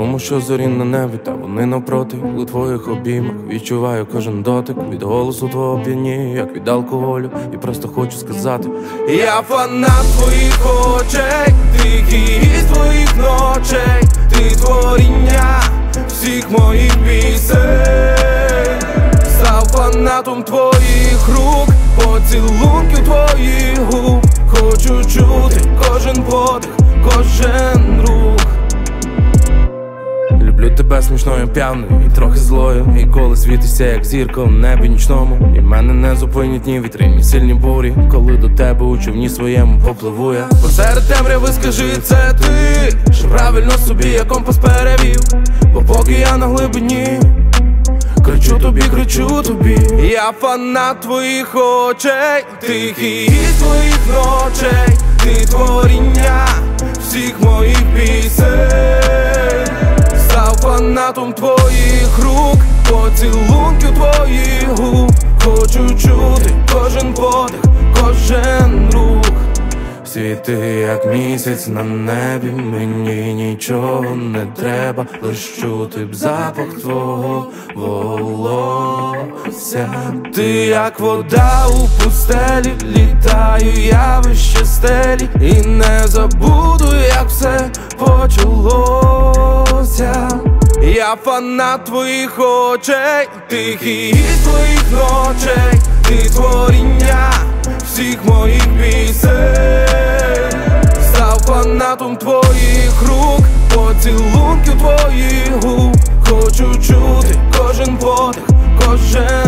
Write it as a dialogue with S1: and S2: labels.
S1: Тому що зорі на небі, та вони навпроти. У твоїх обіймах відчуваю кожен дотик. Від голосу твого п'яніє, як від алкоголю. І просто хочу сказати: я фанат твоїх очей, тихий твоїх ночей. Ти творіння всіх моїх пісень. Став фанатом твоїх рук, поцілунків твоїх губ. Хочу чути кожен подих, кожен рух. Люблю тебе смішною, п'яною і трохи злою. І коли світишся, як зірка у небі нічному. І мене не зупинять ні вітри, ні сильні бурі. Коли до тебе у човні своєму попливу я. Посеред темряви скажи, це ти, що правильно собі я компас перевів. Бо поки я на глибині, кричу тобі, я фанат твоїх очей, тихий твоїх ночей. Ти творіння всіх моїх пісень. Став фанатом твоїх рук, поцілунків твоїх губ. Хочу чути кожен подих, кожен рух. Світи, як місяць на небі, мені нічого не треба, лиш чути б запах твого волосся. Ти як вода у пустелі, літаю я вище стелі. І не забуду, як все почалося. Я фанат твоїх очей, тихий твоїх ночей. Ти творіння всіх моїх пісень. Став фанатом твоїх рук, поцілунків твоїх губ. Хочу чути кожен подих, кожен